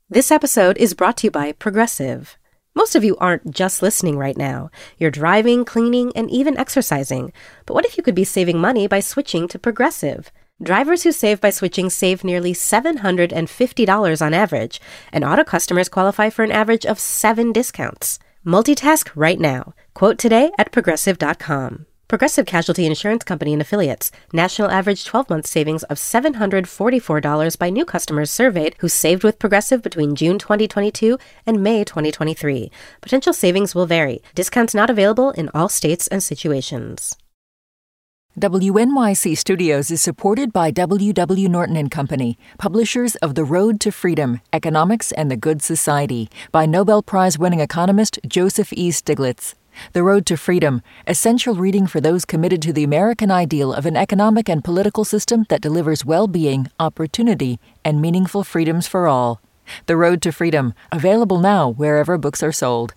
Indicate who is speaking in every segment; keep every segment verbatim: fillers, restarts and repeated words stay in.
Speaker 1: This episode is brought to you by Progressive. Most of you aren't just listening right now. You're driving, cleaning, and even exercising. But what if you could be saving money by switching to Progressive? Drivers who save by switching save nearly seven hundred fifty dollars on average, and auto customers qualify for an average of seven discounts. Multitask right now. Quote today at progressive dot com. Progressive Casualty Insurance Company and Affiliates. National average twelve-month savings of seven hundred forty-four dollars by new customers surveyed who saved with Progressive between June twenty twenty-two and May twenty twenty-three. Potential savings will vary. Discounts not available in all states and situations.
Speaker 2: W N Y C Studios is supported by W W. Norton and Company, publishers of The Road to Freedom, Economics and the Good Society, by Nobel Prize-winning economist Joseph E. Stiglitz. The Road to Freedom, essential reading for those committed to the American ideal of an economic and political system that delivers well-being, opportunity, and meaningful freedoms for all. The Road to Freedom, available now wherever books are sold.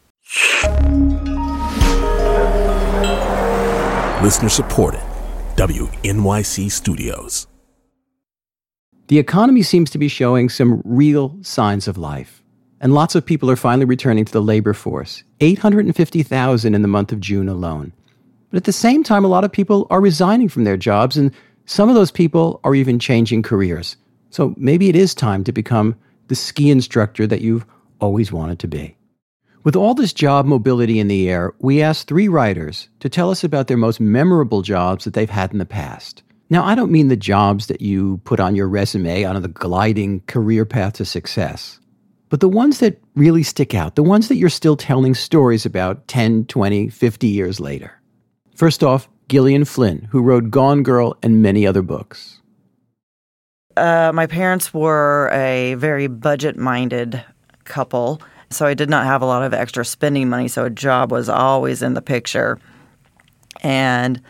Speaker 3: Listener supported. W N Y C Studios.
Speaker 4: The economy seems to be showing some real signs of life, and lots of people are finally returning to the labor force, eight hundred fifty thousand in the month of June alone. But at the same time, a lot of people are resigning from their jobs, and some of those people are even changing careers. So maybe it is time to become the ski instructor that you've always wanted to be. With all this job mobility in the air, we asked three writers to tell us about their most memorable jobs that they've had in the past. Now, I don't mean the jobs that you put on your resume on the gliding career path to success, but the ones that really stick out, the ones that you're still telling stories about ten, twenty, fifty years later. First off, Gillian Flynn, who wrote Gone Girl and many other books.
Speaker 5: Uh, my parents were a very budget-minded couple, so I did not have a lot of extra spending money, so a job was always in the picture. And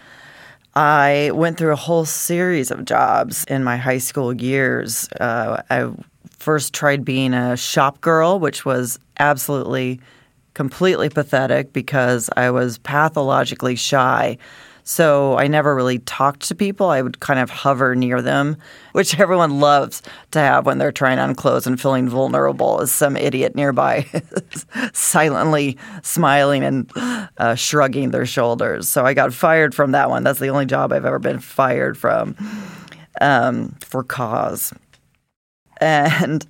Speaker 5: I went through a whole series of jobs in my high school years. Uh, I first tried being a shop girl, which was absolutely, completely pathetic because I was pathologically shy. So I never really talked to people. I would kind of hover near them, which everyone loves to have when they're trying on clothes and feeling vulnerable as some idiot nearby silently smiling and uh, shrugging their shoulders. So I got fired from that one. That's the only job I've ever been fired from um, for cause. And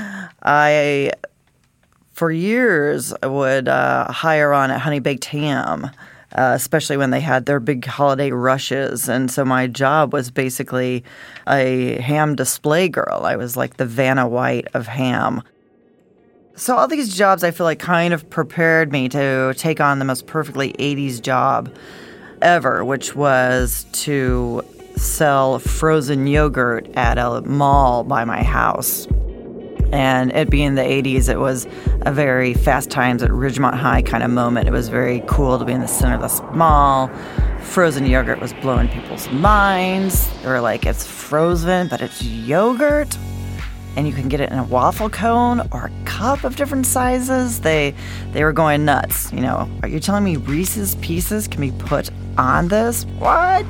Speaker 5: I, for years, would uh, hire on at Honey Baked Ham, Uh, especially when they had their big holiday rushes. And so my job was basically a ham display girl. I was like the Vanna White of ham. So all these jobs I feel like kind of prepared me to take on the most perfectly eighties job ever, which was to sell frozen yogurt at a mall by my house. And it being the eighties, it was a very Fast Times at Ridgemont High kind of moment. It was very cool to be in the center of this mall. Frozen yogurt was blowing people's minds. They were like, it's frozen, but it's yogurt. And you can get it in a waffle cone or a cup of different sizes. They they were going nuts. You know, are you telling me Reese's Pieces can be put on this? What?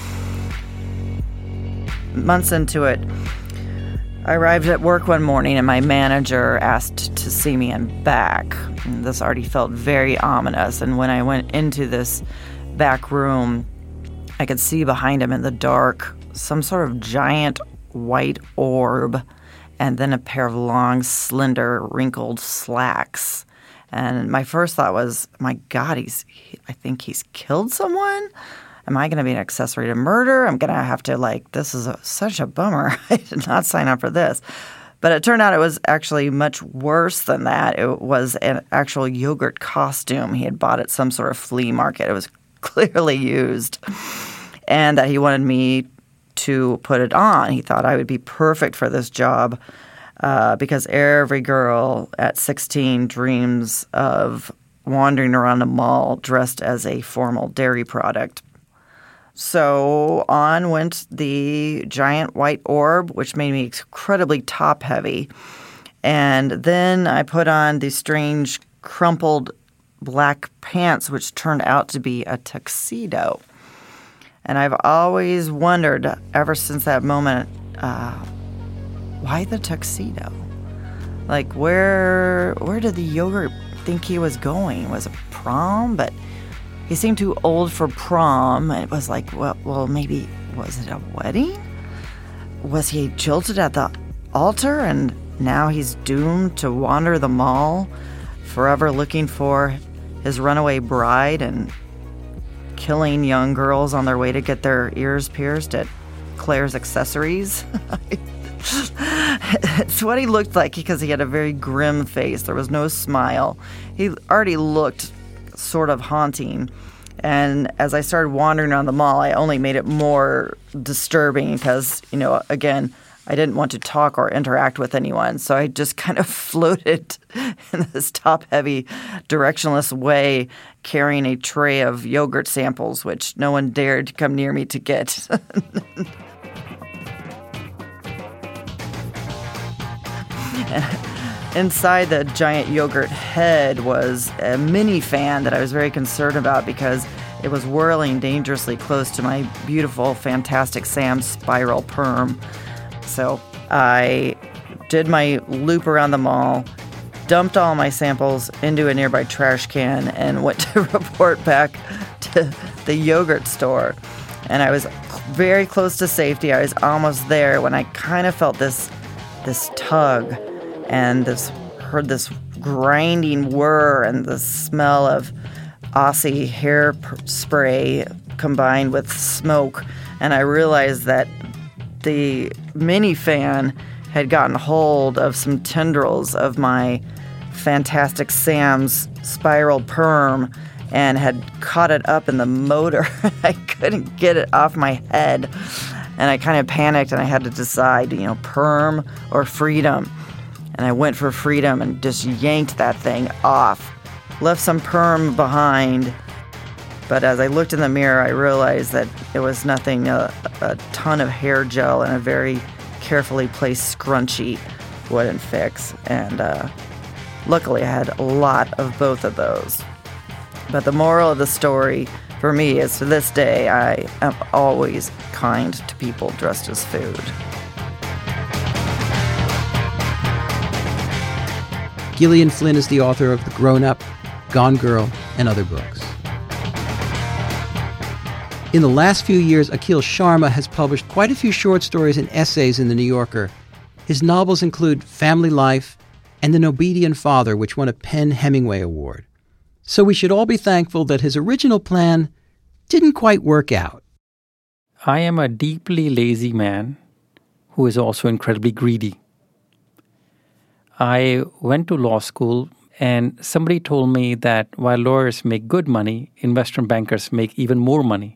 Speaker 5: Months into it, I arrived at work one morning and my manager asked to see me in back. And this already felt very ominous. And when I went into this back room, I could see behind him in the dark some sort of giant white orb and then a pair of long, slender, wrinkled slacks. And my first thought was, my God, he's, he, I think he's killed someone? Am I going to be an accessory to murder? I'm going to have to, like, this is a, such a bummer. I did not sign up for this. But it turned out it was actually much worse than that. It was an actual yogurt costume he had bought at some sort of flea market. It was clearly used. And that he wanted me to put it on. He thought I would be perfect for this job uh, because every girl at sixteen dreams of wandering around a mall dressed as a formal dairy product. So on went the giant white orb, which made me incredibly top-heavy. And then I put on these strange crumpled black pants, which turned out to be a tuxedo. And I've always wondered, ever since that moment, uh, why the tuxedo? Like, where where did the yogurt think he was going? Was it prom? But he seemed too old for prom. It was like, well, well, maybe, was it a wedding? Was he jilted at the altar and now he's doomed to wander the mall, forever looking for his runaway bride and killing young girls on their way to get their ears pierced at Claire's Accessories? It's what he looked like because he had a very grim face. There was no smile. He already looked sort of haunting. And as I started wandering around the mall, I only made it more disturbing because, you know, again, I didn't want to talk or interact with anyone. So I just kind of floated in this top-heavy, directionless way, carrying a tray of yogurt samples, which no one dared to come near me to get. Inside the giant yogurt head was a mini fan that I was very concerned about because it was whirling dangerously close to my beautiful, fantastic Sam spiral perm. So I did my loop around the mall, dumped all my samples into a nearby trash can, and went to report back to the yogurt store. And I was very close to safety. I was almost there when I kind of felt this this tug and this heard this grinding whir and the smell of Aussie hair spray combined with smoke. And I realized that the mini fan had gotten hold of some tendrils of my fantastic Sam's spiral perm and had caught it up in the motor. I couldn't get it off my head. And I kind of panicked and I had to decide, you know, perm or freedom. And I went for freedom and just yanked that thing off. Left some perm behind. But as I looked in the mirror, I realized that it was nothing, a, a ton of hair gel and a very carefully placed scrunchie wouldn't fix. And uh, luckily I had a lot of both of those. But the moral of the story for me is, to this day, I am always kind to people dressed as food.
Speaker 4: Gillian Flynn is the author of The Grown Up, Gone Girl, and other books. In the last few years, Akhil Sharma has published quite a few short stories and essays in The New Yorker. His novels include Family Life and An Obedient Father, which won a PEN/Hemingway Award. So we should all be thankful that his original plan didn't quite work out.
Speaker 6: I am a deeply lazy man who is also incredibly greedy. I went to law school, and somebody told me that while lawyers make good money, investment bankers make even more money.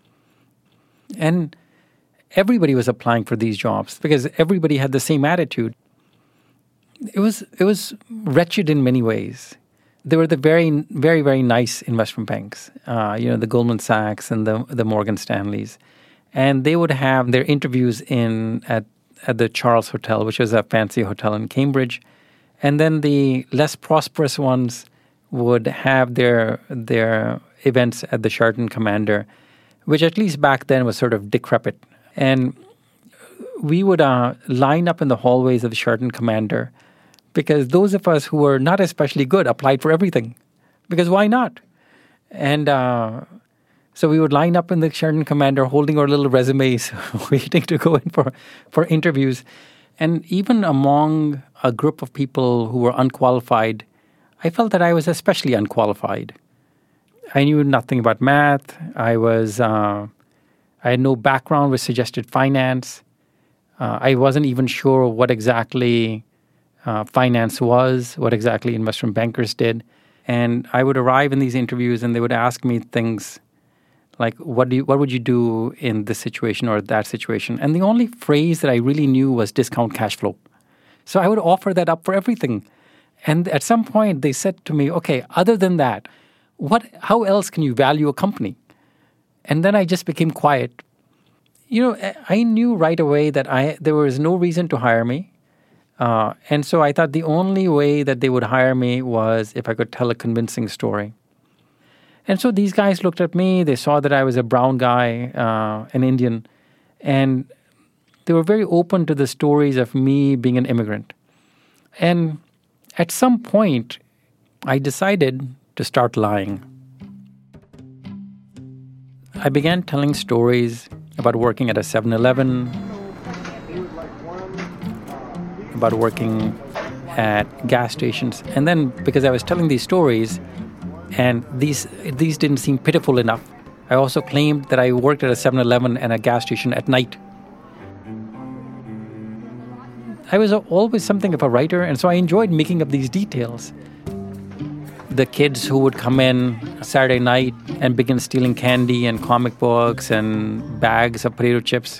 Speaker 6: And everybody was applying for these jobs because everybody had the same attitude. It was it was wretched in many ways. They were the very, very, very nice investment banks, uh, you know, the Goldman Sachs and the the Morgan Stanleys. And they would have their interviews in at, at the Charles Hotel, which was a fancy hotel in Cambridge. And then the less prosperous ones would have their their events at the Sheraton Commander, which at least back then was sort of decrepit. And we would uh, line up in the hallways of the Sheraton Commander because those of us who were not especially good applied for everything. Because why not? And uh, so we would line up in the Sheraton Commander holding our little resumes, waiting to go in for, for interviews. And even among a group of people who were unqualified, I felt that I was especially unqualified. I knew nothing about math. I was, uh, I had no background which suggested finance. Uh, I wasn't even sure what exactly uh, finance was, what exactly investment bankers did. And I would arrive in these interviews and they would ask me things like, what do you, what would you do in this situation or that situation? And the only phrase that I really knew was discount cash flow. So I would offer that up for everything. And at some point they said to me, okay, other than that, what? How else can you value a company? And then I just became quiet. You know, I knew right away that I there was no reason to hire me. Uh, and so I thought the only way that they would hire me was if I could tell a convincing story. And so these guys looked at me. They saw that I was a brown guy, uh, an Indian. And they were very open to the stories of me being an immigrant. And at some point, I decided to start lying. I began telling stories about working at a seven eleven, about working at gas stations. And then because I was telling these stories and these these didn't seem pitiful enough, I also claimed that I worked at a seven eleven and a gas station at night. I was always something of a writer, and so I enjoyed making up these details. The kids who would come in Saturday night and begin stealing candy and comic books and bags of potato chips,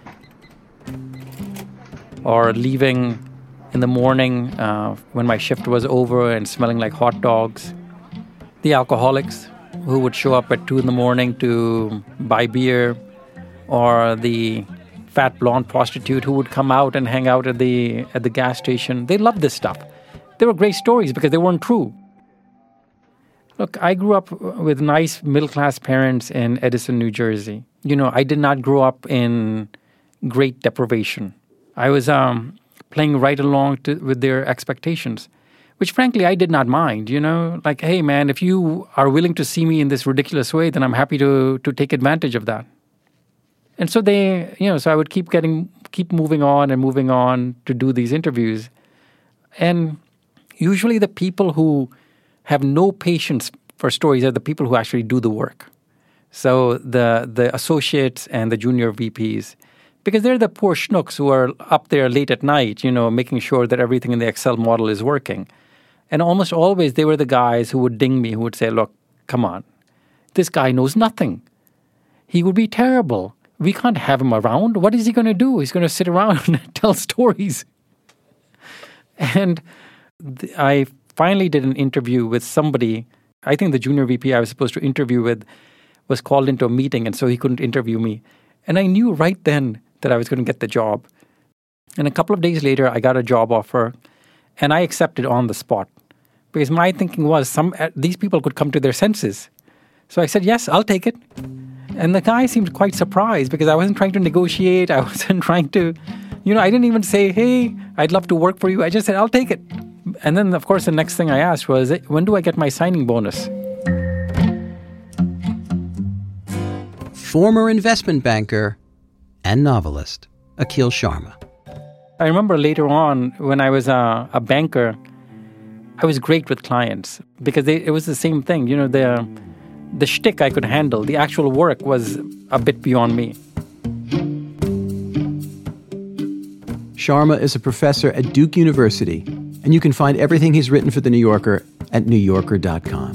Speaker 6: or leaving in the morning uh, when my shift was over and smelling like hot dogs. The alcoholics who would show up at two in the morning to buy beer, or the fat blonde prostitute who would come out and hang out at the at the gas station. They loved this stuff. They were great stories because they weren't true. Look, I grew up with nice middle-class parents in Edison, New Jersey. You know, I did not grow up in great deprivation. I was um, playing right along to, with their expectations, which frankly I did not mind, you know. Like, hey, man, if you are willing to see me in this ridiculous way, then I'm happy to to take advantage of that. And so they, you know, so I would keep getting, keep moving on and moving on to do these interviews. And usually the people who have no patience for stories are the people who actually do the work. So the the associates and the junior V Ps, because they're the poor schnooks who are up there late at night, you know, making sure that everything in the Excel model is working. And almost always they were the guys who would ding me, who would say, look, come on, this guy knows nothing. He would be terrible. We can't have him around. What is he going to do? He's going to sit around and tell stories. And th- I finally did an interview with somebody. I think the junior V P I was supposed to interview with was called into a meeting, and so he couldn't interview me. And I knew right then that I was going to get the job. And a couple of days later, I got a job offer, and I accepted on the spot. Because my thinking was, some uh, these people could come to their senses. So I said, yes, I'll take it. And the guy seemed quite surprised because I wasn't trying to negotiate. I wasn't trying to, you know, I didn't even say, hey, I'd love to work for you. I just said, I'll take it. And then, of course, the next thing I asked was, when do I get my signing bonus?
Speaker 4: Former investment banker and novelist, Akhil Sharma.
Speaker 6: I remember later on when I was a, a banker, I was great with clients because they, it was the same thing. You know, the the shtick I could handle. The actual work was a bit beyond me.
Speaker 4: Sharma is a professor at Duke University, and you can find everything he's written for The New Yorker at new yorker dot com.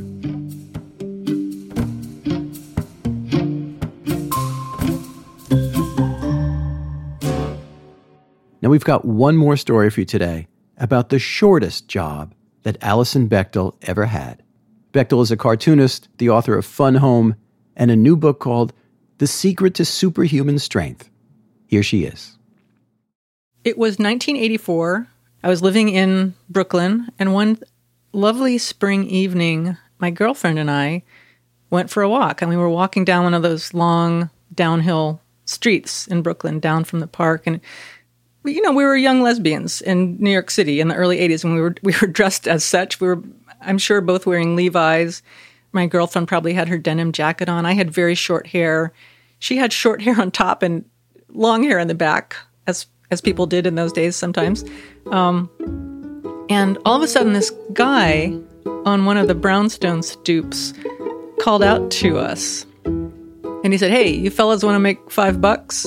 Speaker 4: Now we've got one more story for you today about the shortest job that Alison Bechdel ever had. Bechdel is a cartoonist, the author of Fun Home, and a new book called The Secret to Superhuman Strength. Here she is.
Speaker 7: It was nineteen eighty-four. I was living in Brooklyn, and one lovely spring evening, my girlfriend and I went for a walk, and we were walking down one of those long downhill streets in Brooklyn, down from the park, and you know, we were young lesbians in New York City in the early eighties, and we were we were dressed as such. We were, I'm sure, both wearing Levi's. My girlfriend probably had her denim jacket on. I had very short hair. She had short hair on top and long hair in the back, as as people did in those days sometimes. Um, and all of a sudden, this guy on one of the brownstone stoops called out to us. And he said, hey, you fellas want to make five bucks?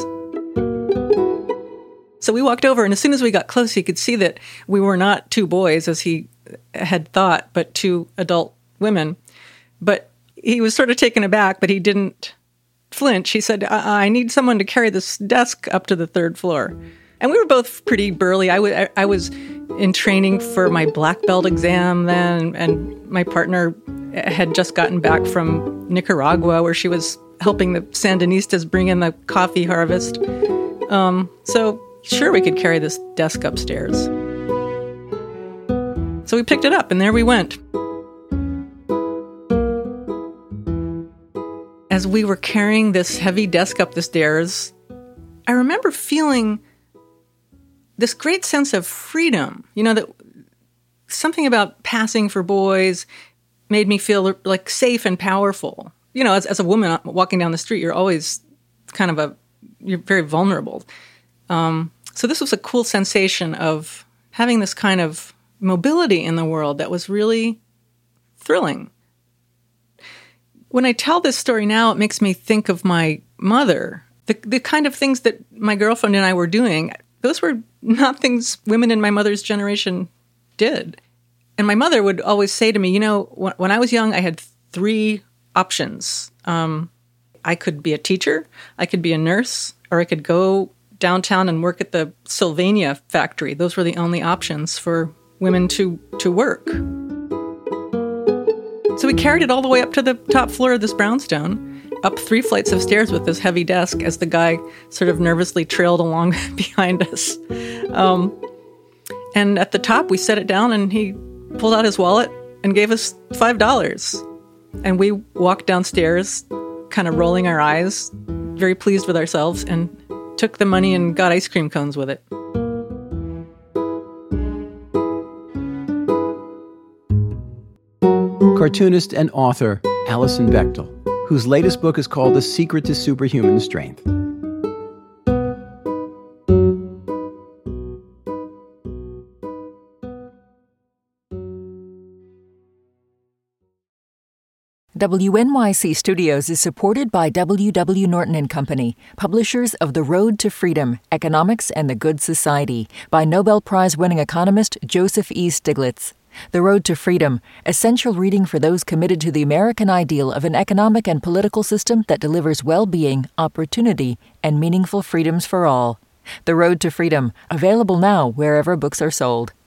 Speaker 7: So we walked over, and as soon as we got close, he could see that we were not two boys, as he had thought, but two adult women. But he was sort of taken aback, but he didn't flinch. He said, I, I need someone to carry this desk up to the third floor. And we were both pretty burly. I, w- I was in training for my black belt exam then, and my partner had just gotten back from Nicaragua, where she was helping the Sandinistas bring in the coffee harvest. Um, so... Sure, we could carry this desk upstairs. So we picked it up, and there we went. As we were carrying this heavy desk up the stairs, I remember feeling this great sense of freedom. You know, that something about passing for boys made me feel like safe and powerful. You know, as, as a woman walking down the street, you're always kind of a, you're very vulnerable. Um, so this was a cool sensation of having this kind of mobility in the world that was really thrilling. When I tell this story now, it makes me think of my mother. The, the kind of things that my girlfriend and I were doing, those were not things women in my mother's generation did. And my mother would always say to me, you know, when, when I was young, I had three options. Um, I could be a teacher, I could be a nurse, or I could go downtown and work at the Sylvania factory. Those were the only options for women to, to work. So we carried it all the way up to the top floor of this brownstone, up three flights of stairs with this heavy desk as the guy sort of nervously trailed along behind us. Um, and at the top, we set it down and he pulled out his wallet and gave us five dollars. And we walked downstairs, kind of rolling our eyes, very pleased with ourselves, and took the money and got ice cream cones with it.
Speaker 4: Cartoonist and author Alison Bechdel, whose latest book is called The Secret to Superhuman Strength.
Speaker 2: W N Y C Studios is supported by W W. Norton and Company, publishers of The Road to Freedom, Economics and the Good Society, by Nobel Prize-winning economist Joseph E. Stiglitz. The Road to Freedom, essential reading for those committed to the American ideal of an economic and political system that delivers well-being, opportunity, and meaningful freedoms for all. The Road to Freedom, available now wherever books are sold.